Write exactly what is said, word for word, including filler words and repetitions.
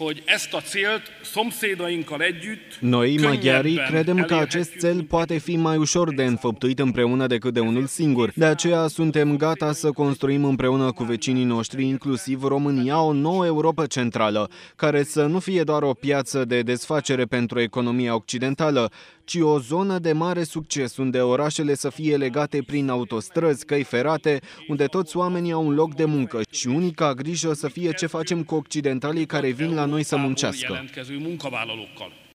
hogy ezt a célt szomszédainkkal együtt Noi, maghiarii, könnyebben credem că acest elérhetjük, cel mint poate fi mai ușor de înfăptuit împreună decât de unul singur. De aceea suntem gata să construim împreună cu vecinii noștri, inclusiv România, o nouă Europă centrală, care să nu fie doar o piață de desfacere pentru economia occidentală, ci o zonă de mare succes, unde orașele să fie legate prin autostrăzi, căi ferate, unde toți oamenii au un loc de muncă și unica grijă să fie ce facem cu occidentalii care vin la noi să muncească. jelentkező munkavállalókkal.